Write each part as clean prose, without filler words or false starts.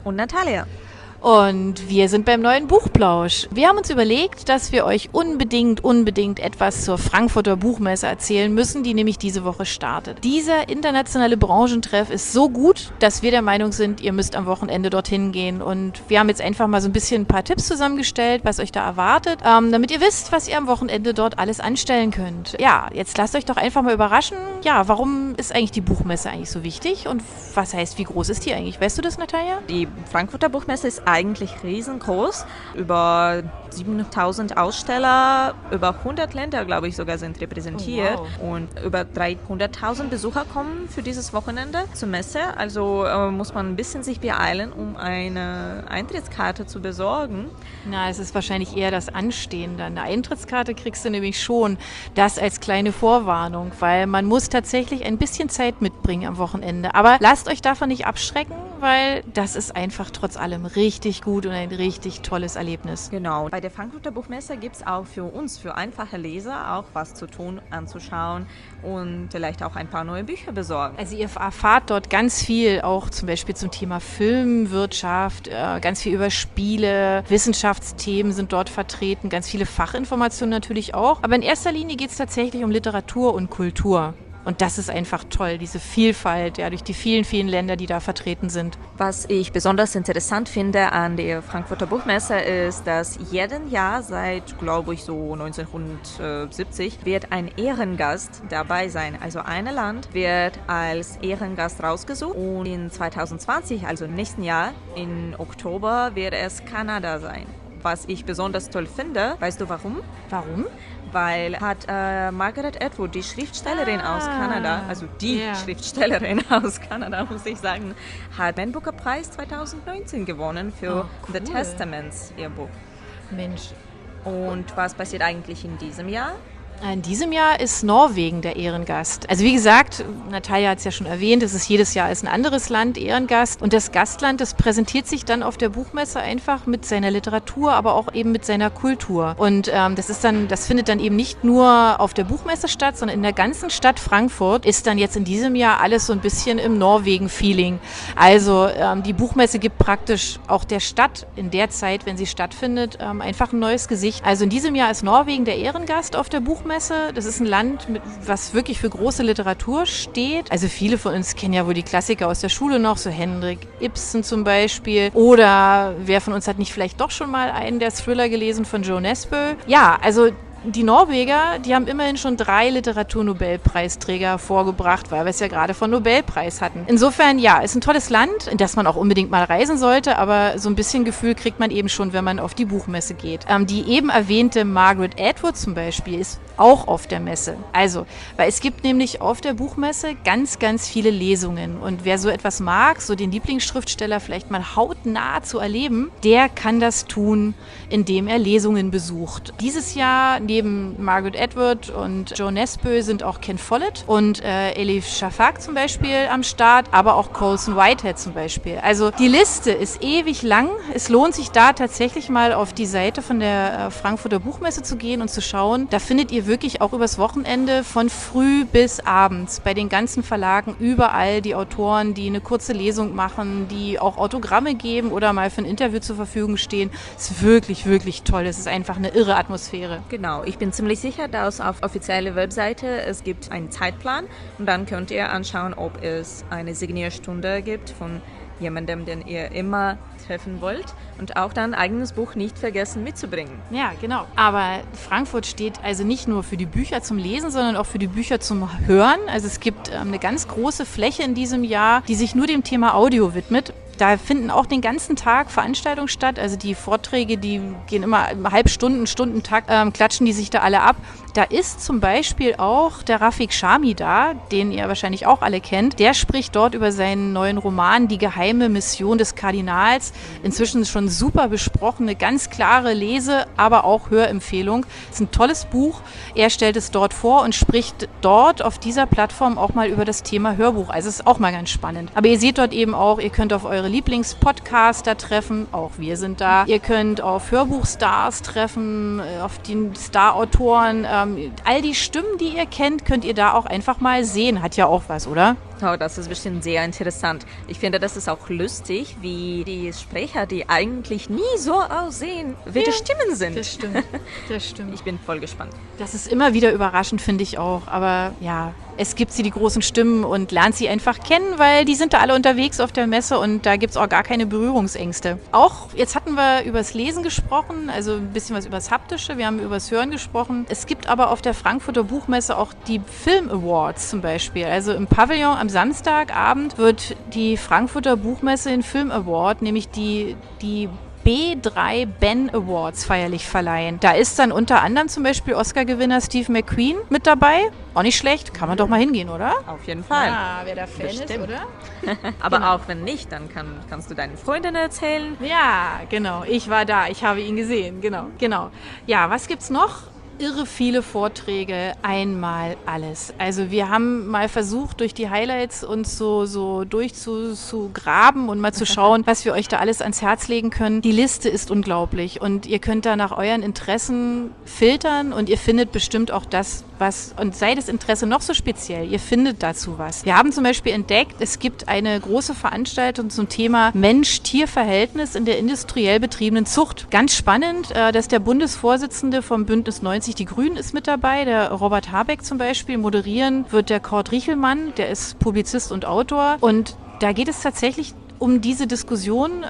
Und Natalia. Und wir sind beim neuen Buchplausch. Wir haben uns überlegt, dass wir euch unbedingt etwas zur Frankfurter Buchmesse erzählen müssen, die nämlich diese Woche startet. Dieser internationale Branchentreff ist so gut, dass wir der Meinung sind, ihr müsst am Wochenende dorthin gehen. Und wir haben jetzt einfach mal so ein bisschen ein paar Tipps zusammengestellt, was euch da erwartet, damit ihr wisst, was ihr am Wochenende dort alles anstellen könnt. Ja, jetzt lasst euch doch einfach mal überraschen. Ja, warum ist eigentlich die Buchmesse eigentlich so wichtig? Und was heißt, wie groß ist die eigentlich? Weißt du das, Natalia? Die Frankfurter Buchmesse ist eigentlich riesengroß. Über 7000 Aussteller, über 100 Länder, glaube ich, sogar sind repräsentiert. Oh, wow. Und über 300.000 Besucher kommen für dieses Wochenende zur Messe. Also muss man ein bisschen sich beeilen, um eine Eintrittskarte zu besorgen. Na, es ist wahrscheinlich eher das Anstehen dann. Eine Eintrittskarte kriegst du nämlich schon, das als kleine Vorwarnung, weil man muss tatsächlich ein bisschen Zeit mitbringen am Wochenende. Aber lasst euch davon nicht abschrecken, weil das ist einfach trotz allem richtig gut und ein richtig tolles Erlebnis. Genau. Bei der Frankfurter Buchmesse gibt es auch für uns, für einfache Leser, auch was zu tun, anzuschauen und vielleicht auch ein paar neue Bücher besorgen. Also ihr erfahrt dort ganz viel, auch zum Beispiel zum Thema Filmwirtschaft, ganz viel über Spiele, Wissenschaftsthemen sind dort vertreten, ganz viele Fachinformationen natürlich auch. Aber in erster Linie geht es tatsächlich um Literatur und Kultur. Und das ist einfach toll, diese Vielfalt, ja, durch die vielen Länder, die da vertreten sind. Was ich besonders interessant finde an der Frankfurter Buchmesse ist, dass jeden Jahr seit, glaube ich, so 1970 wird ein Ehrengast dabei sein. Also ein Land wird als Ehrengast rausgesucht und in 2020, also im nächsten Jahr, im Oktober, wird es Kanada sein. Was ich besonders toll finde, weißt du warum? Warum? Weil hat Margaret Atwood, die Schriftstellerin aus Kanada, also die Schriftstellerin aus Kanada, muss ich sagen, hat den Booker Preis 2019 gewonnen für The Testaments, ihr Buch. Mensch. Und was passiert eigentlich in diesem Jahr? In diesem Jahr ist Norwegen der Ehrengast. Also wie gesagt, Natalia hat es ja schon erwähnt, es ist jedes Jahr ein anderes Land Ehrengast. Und das Gastland, das präsentiert sich dann auf der Buchmesse einfach mit seiner Literatur, aber auch eben mit seiner Kultur. Und das findet dann eben nicht nur auf der Buchmesse statt, sondern in der ganzen Stadt Frankfurt ist dann jetzt in diesem Jahr alles so ein bisschen im Norwegen-Feeling. Also die Buchmesse gibt praktisch auch der Stadt in der Zeit, wenn sie stattfindet, einfach ein neues Gesicht. Also in diesem Jahr ist Norwegen der Ehrengast auf der Buchmesse. Das ist ein Land, was wirklich für große Literatur steht. Also viele von uns kennen ja wohl die Klassiker aus der Schule noch, so Henrik Ibsen zum Beispiel. Oder wer von uns hat nicht vielleicht doch schon mal einen der Thriller gelesen von Jo Nesbø? Ja, also die Norweger, die haben immerhin schon 3 Literaturnobelpreisträger vorgebracht, weil wir es ja gerade von Nobelpreis hatten. Insofern, ja, ist ein tolles Land, in das man auch unbedingt mal reisen sollte, aber so ein bisschen Gefühl kriegt man eben schon, wenn man auf die Buchmesse geht. Die eben erwähnte Margaret Atwood zum Beispiel ist auch auf der Messe. Also, weil es gibt nämlich auf der Buchmesse ganz viele Lesungen. Und wer so etwas mag, so den Lieblingsschriftsteller vielleicht mal hautnah zu erleben, der kann das tun, indem er Lesungen besucht. Dieses Jahr neben Margaret Atwood und Jo Nesbø sind auch Ken Follett und Elif Shafak zum Beispiel am Start, aber auch Colson Whitehead zum Beispiel. Also die Liste ist ewig lang. Es lohnt sich da tatsächlich mal auf die Seite von der Frankfurter Buchmesse zu gehen und zu schauen. Da findet ihr wirklich auch übers Wochenende von früh bis abends bei den ganzen Verlagen überall die Autoren, die eine kurze Lesung machen, die auch Autogramme geben oder mal für ein Interview zur Verfügung stehen. Es ist wirklich toll. Es ist einfach eine irre Atmosphäre. Genau, ich bin ziemlich sicher, dass auf offizieller Webseite es gibt einen Zeitplan und dann könnt ihr anschauen, ob es eine Signierstunde gibt von jemandem, den ihr immer treffen wollt und auch dein eigenes Buch nicht vergessen mitzubringen. Ja, genau. Aber Frankfurt steht also nicht nur für die Bücher zum Lesen, sondern auch für die Bücher zum Hören. Also es gibt eine ganz große Fläche in diesem Jahr, die sich nur dem Thema Audio widmet. Da finden auch den ganzen Tag Veranstaltungen statt. Also die Vorträge, die gehen immer Stundentakt, klatschen die sich da alle ab. Da ist zum Beispiel auch der Rafik Shami da, den ihr wahrscheinlich auch alle kennt. Der spricht dort über seinen neuen Roman Die geheime Mission des Kardinals. Inzwischen schon super besprochene, ganz klare Lese-, aber auch Hörempfehlung. Es ist ein tolles Buch. Er stellt es dort vor und spricht dort auf dieser Plattform auch mal über das Thema Hörbuch. Also es ist auch mal ganz spannend. Aber ihr seht dort eben auch, ihr könnt auf eure Lieblingspodcaster treffen. Auch wir sind da. Ihr könnt auf Hörbuchstars treffen, auf die Starautoren. All die Stimmen, die ihr kennt, könnt ihr da auch einfach mal sehen. Hat ja auch was, oder? Oh, das ist bestimmt sehr interessant. Ich finde, das ist auch lustig, wie die Sprecher, die eigentlich nie so aussehen, wie die Stimmen sind. Das stimmt, das stimmt. Ich bin voll gespannt. Das ist immer wieder überraschend, finde ich auch. Aber ja, es gibt sie, die großen Stimmen, und lernt sie einfach kennen, weil die sind da alle unterwegs auf der Messe und da gibt es auch gar keine Berührungsängste. Auch, jetzt hatten wir übers Lesen gesprochen, also ein bisschen was übers Haptische, wir haben übers Hören gesprochen. Es gibt aber auf der Frankfurter Buchmesse auch die Film Awards zum Beispiel. Also im Pavillon am Samstagabend wird die Frankfurter Buchmesse den Film Award, nämlich die B3 Ben Awards feierlich verleihen. Da ist dann unter anderem zum Beispiel Oscar-Gewinner Steve McQueen mit dabei. Auch nicht schlecht, kann man doch mal hingehen, oder? Auf jeden Fall. Ah, wer da Fan ist, oder? Aber Genau. auch wenn nicht, dann kannst du deinen Freundinnen erzählen. Ja, genau. Ich war da, ich habe ihn gesehen. Genau. Ja, was gibt's noch? Irre viele Vorträge, einmal alles. Also wir haben mal versucht, durch die Highlights uns so durchzugraben und mal zu schauen, was wir euch da alles ans Herz legen können. Die Liste ist unglaublich und ihr könnt da nach euren Interessen filtern und ihr findet bestimmt auch das, und sei das Interesse noch so speziell, ihr findet dazu was. Wir haben zum Beispiel entdeckt, es gibt eine große Veranstaltung zum Thema Mensch-Tier-Verhältnis in der industriell betriebenen Zucht. Ganz spannend, dass der Bundesvorsitzende vom Bündnis 90 Die Grünen ist mit dabei, der Robert Habeck zum Beispiel. Moderieren wird der Kurt Riechelmann, der ist Publizist und Autor. Und da geht es tatsächlich um diese Diskussion,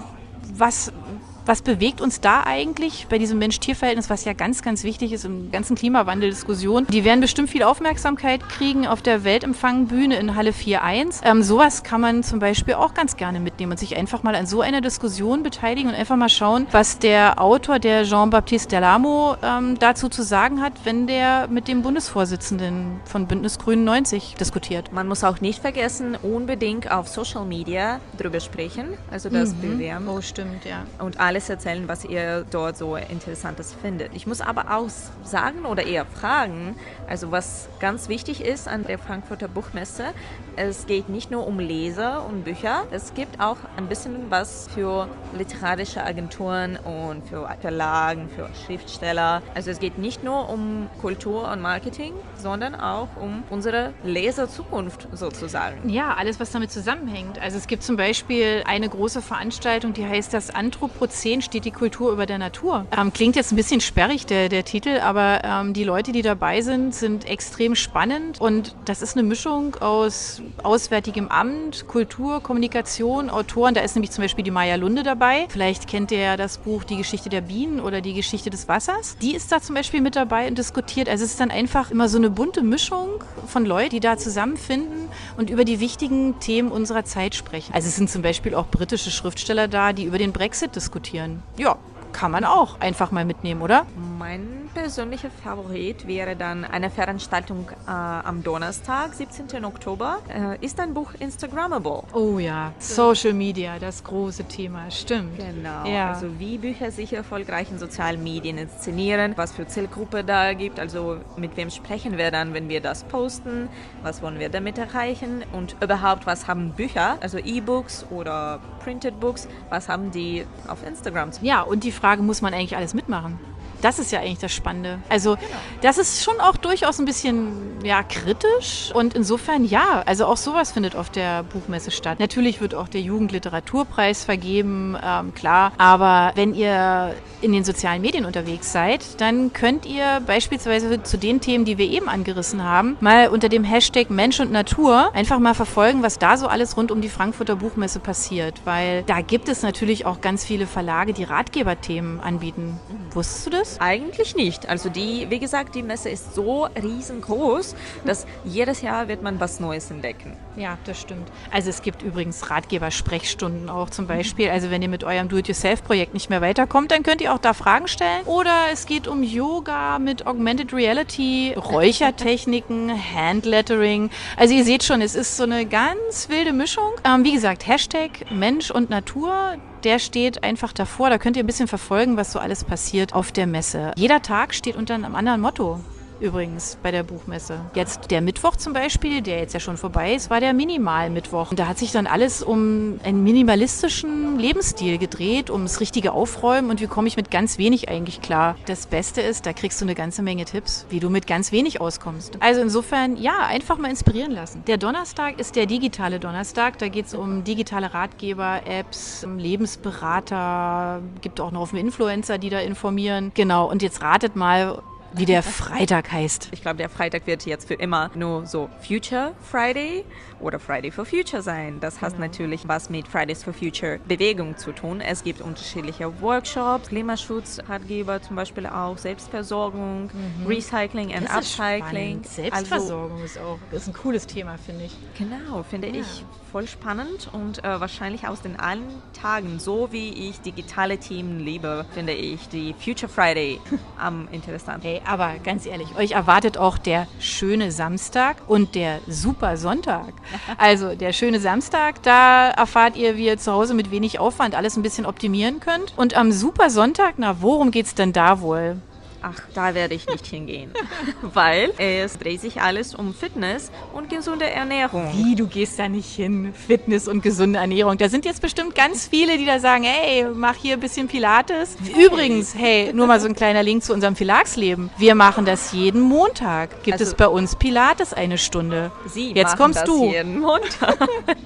was bewegt uns da eigentlich bei diesem Mensch-Tier-Verhältnis, was ja ganz, ganz wichtig ist im ganzen Klimawandel-Diskussion. Die werden bestimmt viel Aufmerksamkeit kriegen auf der Weltempfangbühne in Halle 4.1. Sowas kann man zum Beispiel auch ganz gerne mitnehmen und sich einfach mal an so einer Diskussion beteiligen und einfach mal schauen, was der Autor, der Jean-Baptiste Dell'Amo, dazu zu sagen hat, wenn der mit dem Bundesvorsitzenden von Bündnis Grünen 90 diskutiert. Man muss auch nicht vergessen, unbedingt auf Social Media drüber sprechen, also das bewerben. Oh, stimmt, ja. Und alles erzählen, was ihr dort so Interessantes findet. Ich muss aber auch sagen oder eher fragen, also was ganz wichtig ist an der Frankfurter Buchmesse, es geht nicht nur um Leser und Bücher, es gibt auch ein bisschen was für literarische Agenturen und für Verlagen, für Schriftsteller. Also es geht nicht nur um Kultur und Marketing, sondern auch um unsere Leserzukunft sozusagen. Ja, alles, was damit zusammenhängt. Also es gibt zum Beispiel eine große Veranstaltung, die heißt das Anthropozän steht die Kultur über der Natur. Klingt jetzt ein bisschen sperrig, der Titel, aber die Leute, die dabei sind extrem spannend und das ist eine Mischung aus Auswärtigem Amt, Kultur, Kommunikation, Autoren. Da ist nämlich zum Beispiel die Maja Lunde dabei. Vielleicht kennt ihr ja das Buch Die Geschichte der Bienen oder Die Geschichte des Wassers. Die ist da zum Beispiel mit dabei und diskutiert. Also es ist dann einfach immer so eine bunte Mischung von Leuten, die da zusammenfinden und über die wichtigen Themen unserer Zeit sprechen. Also es sind zum Beispiel auch britische Schriftsteller da, die über den Brexit diskutieren. Ja, kann man auch einfach mal mitnehmen, oder? Mein persönlicher Favorit wäre dann eine Veranstaltung am Donnerstag, 17. Oktober. Ist ein Buch Instagrammable? Oh ja, Social Media, das große Thema, stimmt. Genau, ja. Also wie Bücher sich erfolgreich in sozialen Medien inszenieren, was für Zielgruppe da gibt, also mit wem sprechen wir dann, wenn wir das posten, was wollen wir damit erreichen und überhaupt, was haben Bücher, also E-Books oder Printed Books, was haben die auf Instagram? Ja, und die Frage, muss man eigentlich alles mitmachen? Das ist ja eigentlich das Spannende. Also das ist schon auch durchaus ein bisschen kritisch und insofern also auch sowas findet auf der Buchmesse statt. Natürlich wird auch der Jugendliteraturpreis vergeben, klar, aber wenn ihr in den sozialen Medien unterwegs seid, dann könnt ihr beispielsweise zu den Themen, die wir eben angerissen haben, mal unter dem Hashtag Mensch und Natur einfach mal verfolgen, was da so alles rund um die Frankfurter Buchmesse passiert, weil da gibt es natürlich auch ganz viele Verlage, die Ratgeberthemen anbieten. Wusstest du das? Eigentlich nicht. Also wie gesagt, die Messe ist so riesengroß, dass jedes Jahr wird man was Neues entdecken. Ja, das stimmt. Also es gibt übrigens Ratgeber-Sprechstunden auch zum Beispiel. Also wenn ihr mit eurem Do-it-yourself-Projekt nicht mehr weiterkommt, dann könnt ihr auch da Fragen stellen. Oder es geht um Yoga mit Augmented Reality, Räuchertechniken, Handlettering. Also ihr seht schon, es ist so eine ganz wilde Mischung. Wie gesagt, Hashtag Mensch und Natur. Der steht einfach davor. Da könnt ihr ein bisschen verfolgen, was so alles passiert auf der Messe. Jeder Tag steht unter einem anderen Motto. übrigens bei der Buchmesse. Jetzt der Mittwoch zum Beispiel, der jetzt ja schon vorbei ist, war der Minimal-Mittwoch. Und da hat sich dann alles um einen minimalistischen Lebensstil gedreht, ums richtige Aufräumen und wie komme ich mit ganz wenig eigentlich klar. Das Beste ist, da kriegst du eine ganze Menge Tipps, wie du mit ganz wenig auskommst. Also insofern, ja, einfach mal inspirieren lassen. Der Donnerstag ist der digitale Donnerstag. Da geht es um digitale Ratgeber, Apps, Lebensberater, gibt auch noch auf Influencer, die da informieren. Genau, und jetzt ratet mal, wie der Freitag heißt. Ich glaube, der Freitag wird jetzt für immer nur so Future Friday oder Friday for Future sein. Das hat natürlich was mit Fridays for Future Bewegung zu tun. Es gibt unterschiedliche Workshops, Klimaschutzratgeber zum Beispiel auch, Selbstversorgung, Recycling and Upcycling. Selbstversorgung ist ein cooles Thema, finde ich. Genau, finde ich voll spannend und wahrscheinlich aus den allen Tagen, so wie ich digitale Themen liebe, finde ich die Future Friday am interessantesten. Hey, aber ganz ehrlich, euch erwartet auch der schöne Samstag und der super Sonntag. Also der schöne Samstag, da erfahrt ihr, wie ihr zu Hause mit wenig Aufwand alles ein bisschen optimieren könnt. Und am super Sonntag, na, worum geht's denn da wohl? Ach, da werde ich nicht hingehen, weil es dreht sich alles um Fitness und gesunde Ernährung. Wie, du gehst da nicht hin? Fitness und gesunde Ernährung. Da sind jetzt bestimmt ganz viele, die da sagen, hey, mach hier ein bisschen Pilates. Übrigens, hey, nur mal so ein kleiner Link zu unserem Verlagsleben. Wir machen das jeden Montag. Gibt es bei uns Pilates 1 Stunde. Sie jetzt machen kommst das du. Jeden Montag.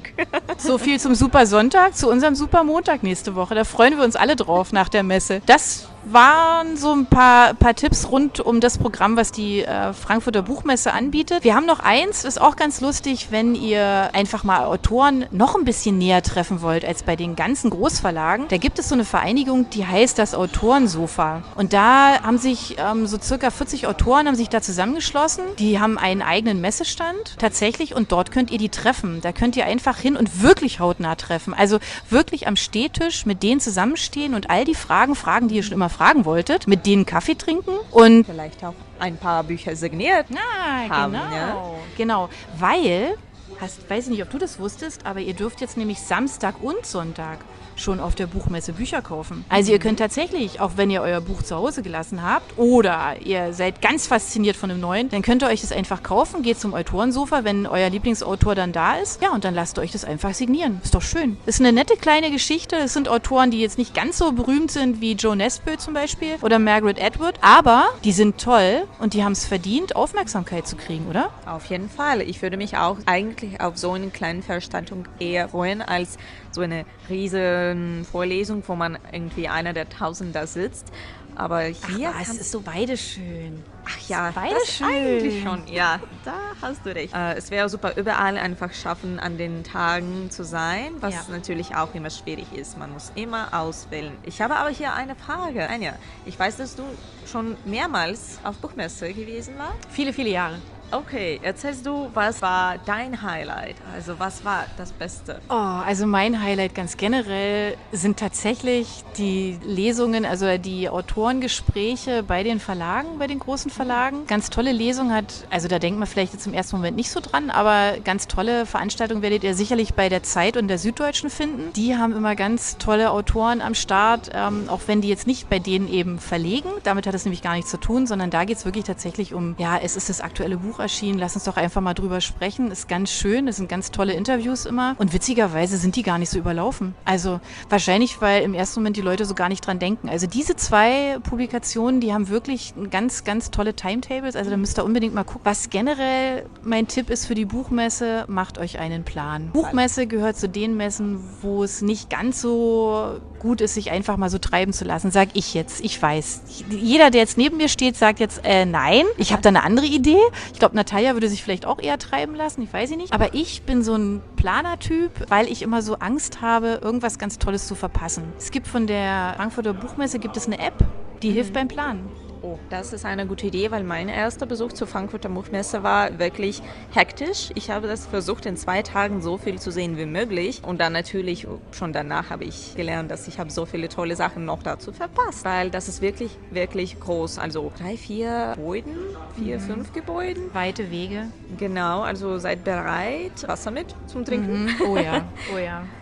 So viel zum Super Sonntag, zu unserem Super Montag nächste Woche. Da freuen wir uns alle drauf nach der Messe. Das waren so ein paar Tipps rund um das Programm, was die Frankfurter Buchmesse anbietet. Wir haben noch eins, das ist auch ganz lustig, wenn ihr einfach mal Autoren noch ein bisschen näher treffen wollt als bei den ganzen Großverlagen. Da gibt es so eine Vereinigung, die heißt das Autorensofa. Und da haben sich so circa 40 Autoren haben sich da zusammengeschlossen. Die haben einen eigenen Messestand tatsächlich und dort könnt ihr die treffen. Da könnt ihr einfach hin und wirklich hautnah treffen. Also wirklich am Stehtisch mit denen zusammenstehen und all die Fragen, die ihr schon immer fragen wolltet, mit denen Kaffee trinken und vielleicht auch ein paar Bücher signiert haben. Genau, ja? Genau, weil, weiß ich nicht, ob du das wusstest, aber ihr dürft jetzt nämlich Samstag und Sonntag schon auf der Buchmesse Bücher kaufen. Also ihr könnt tatsächlich, auch wenn ihr euer Buch zu Hause gelassen habt oder ihr seid ganz fasziniert von einem neuen, dann könnt ihr euch das einfach kaufen, geht zum Autorensofa, wenn euer Lieblingsautor dann da ist. Ja, und dann lasst ihr euch das einfach signieren. Ist doch schön. Ist eine nette kleine Geschichte. Es sind Autoren, die jetzt nicht ganz so berühmt sind wie Joe Nesbø zum Beispiel oder Margaret Atwood, aber die sind toll und die haben es verdient, Aufmerksamkeit zu kriegen, oder? Auf jeden Fall. Ich würde mich auch eigentlich auf so eine kleine Veranstaltung eher freuen, als so eine riesen Vorlesung, wo man irgendwie einer der Tausend da sitzt. Aber hier es ist so beides schön. Ach ja, beides schön. Eigentlich schon. Ja, da hast du recht. Es wäre super, überall einfach schaffen, an den Tagen zu sein, was natürlich auch immer schwierig ist. Man muss immer auswählen. Ich habe aber hier eine Frage. Anja, ich weiß, dass du schon mehrmals auf Buchmesse gewesen warst. Viele, viele Jahre. Okay, erzählst du, was war dein Highlight? Also was war das Beste? Oh, also mein Highlight ganz generell sind tatsächlich die Lesungen, also die Autorengespräche bei den Verlagen, bei den großen Verlagen. Ganz tolle Lesung also da denkt man vielleicht jetzt im ersten Moment nicht so dran, aber ganz tolle Veranstaltungen werdet ihr sicherlich bei der Zeit und der Süddeutschen finden. Die haben immer ganz tolle Autoren am Start, auch wenn die jetzt nicht bei denen eben verlegen. Damit hat es nämlich gar nichts zu tun, sondern da geht es wirklich tatsächlich um, es ist das aktuelle Buch erschienen, lass uns doch einfach mal drüber sprechen. Ist ganz schön, es sind ganz tolle Interviews immer und witzigerweise sind die gar nicht so überlaufen. Also wahrscheinlich, weil im ersten Moment die Leute so gar nicht dran denken. Also diese 2 Publikationen, die haben wirklich ganz, ganz tolle Timetables, also da müsst ihr unbedingt mal gucken. Was generell mein Tipp ist für die Buchmesse, macht euch einen Plan. Buchmesse gehört zu den Messen, wo es nicht ganz so gut ist, sich einfach mal so treiben zu lassen, sag ich jetzt. Ich weiß. Jeder, der jetzt neben mir steht, sagt jetzt, nein, ich habe da eine andere Idee. Ich glaube, Natalia würde sich vielleicht auch eher treiben lassen, ich weiß nicht. Aber ich bin so ein Planertyp, weil ich immer so Angst habe, irgendwas ganz Tolles zu verpassen. Es gibt von der Frankfurter Buchmesse eine App, die hilft beim Planen. Oh, das ist eine gute Idee, weil mein erster Besuch zur Frankfurter Buchmesse war wirklich hektisch. Ich habe das versucht, in 2 Tagen so viel zu sehen wie möglich. Und dann natürlich, schon danach habe ich gelernt, dass ich habe so viele tolle Sachen noch dazu verpasst. Weil das ist wirklich, wirklich groß. Also 3, 4 Gebäuden, 4, 5 Gebäuden. Weite Wege. Genau, also seid bereit. Wasser mit zum Trinken. Oh ja, oh ja.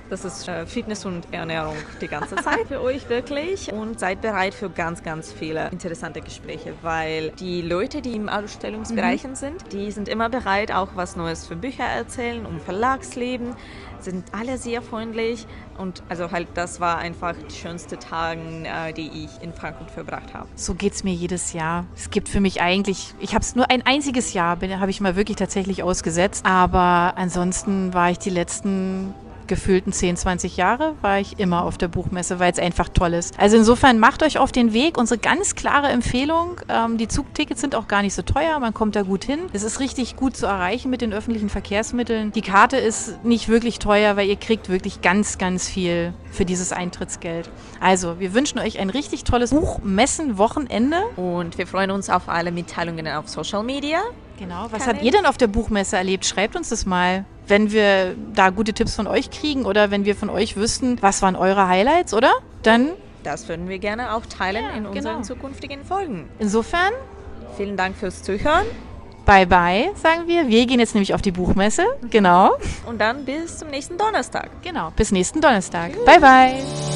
Das ist Fitness und Ernährung die ganze Zeit für euch wirklich. Und seid bereit für ganz, ganz viele interessante Gespräche, weil die Leute, die im Ausstellungsbereichen sind, die sind immer bereit, auch was Neues für Bücher erzählen, um Verlagsleben, sind alle sehr freundlich. Und also halt, das war einfach die schönsten Tage, die ich in Frankfurt verbracht habe. So geht's mir jedes Jahr. Es gibt für mich eigentlich, ich habe es nur ein einziges Jahr, habe ich mal wirklich tatsächlich ausgesetzt. Aber ansonsten war ich die letzten gefühlten 10, 20 Jahre war ich immer auf der Buchmesse, weil es einfach toll ist. Also insofern macht euch auf den Weg. Unsere ganz klare Empfehlung, die Zugtickets sind auch gar nicht so teuer, man kommt da gut hin. Es ist richtig gut zu erreichen mit den öffentlichen Verkehrsmitteln. Die Karte ist nicht wirklich teuer, weil ihr kriegt wirklich ganz, ganz viel für dieses Eintrittsgeld. Also wir wünschen euch ein richtig tolles Buchmessen-Wochenende. Und wir freuen uns auf alle Mitteilungen auf Social Media. Genau. Was habt ihr denn auf der Buchmesse erlebt? Schreibt uns das mal, wenn wir da gute Tipps von euch kriegen oder wenn wir von euch wüssten, was waren eure Highlights, oder? Dann... Das würden wir gerne auch teilen in unseren zukünftigen Folgen. Insofern... Vielen Dank fürs Zuhören. Bye bye, sagen wir. Wir gehen jetzt nämlich auf die Buchmesse. Genau. Und dann bis zum nächsten Donnerstag. Genau, bis nächsten Donnerstag. Bye bye.